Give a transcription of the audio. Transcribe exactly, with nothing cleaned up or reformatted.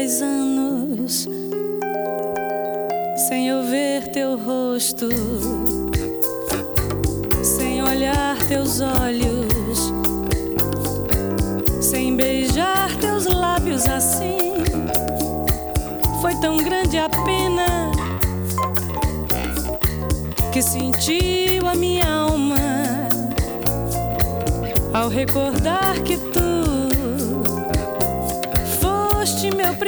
dois anos sem eu ver teu rosto, sem olhar teus olhos, sem beijar teus lábios assim. Foi tão grande a pena que sentiu a minha alma ao recordar que tu